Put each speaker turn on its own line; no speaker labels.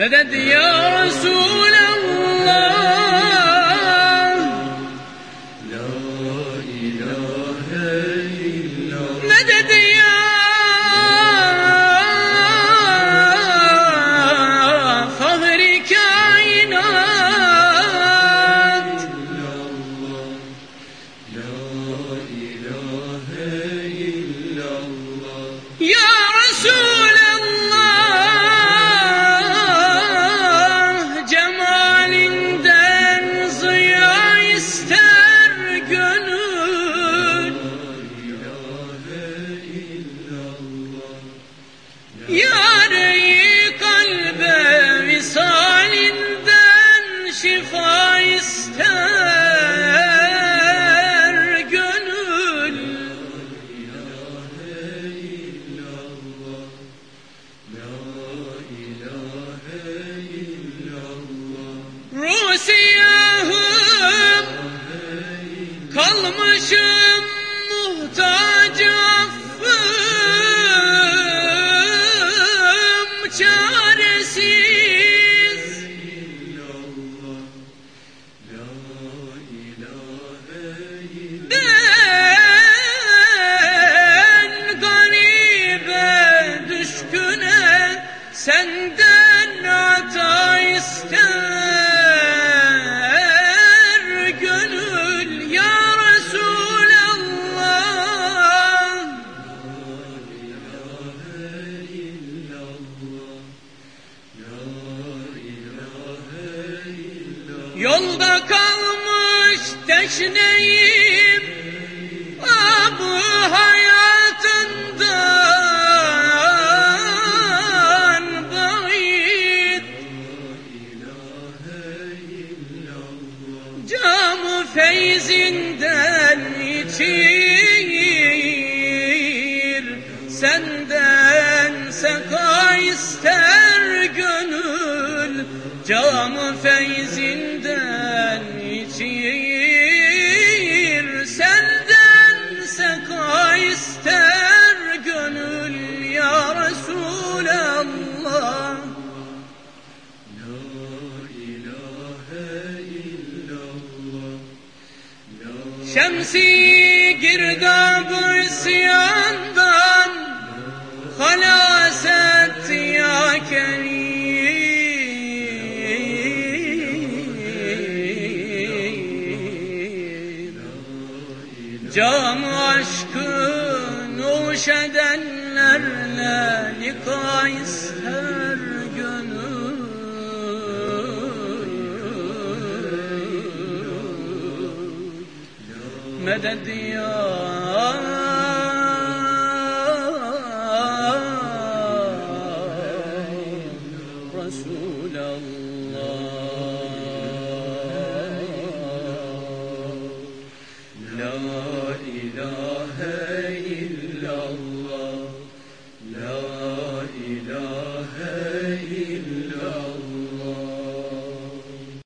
مدد يا رسول الله لا إله إلا الله مدد يا فخر كائنات لا إله إلا الله يا رسول Yâre-i kalbe visalinden şifa ister gönül. La ilahe illallah, la ilahe illallah. Ruh siyahım, kalmışım muhtaç çaresiz. Ben garibe düşküne senden ata ister gönül ya Resulallah. Yolda kalmış teşneyim bu hayatından ba'id. Cam-ı feyzinden içir, senden seka ister gönül. Cam-ı feyzinden içir, senden seka ister gönül ya Resulallah. La ilahe illallah. Şemsi girdab-ı isyandan halaset ya kerim. Cam-ı aşkı nuş edenlerle lika ister gönül. Meded ya Resulallah.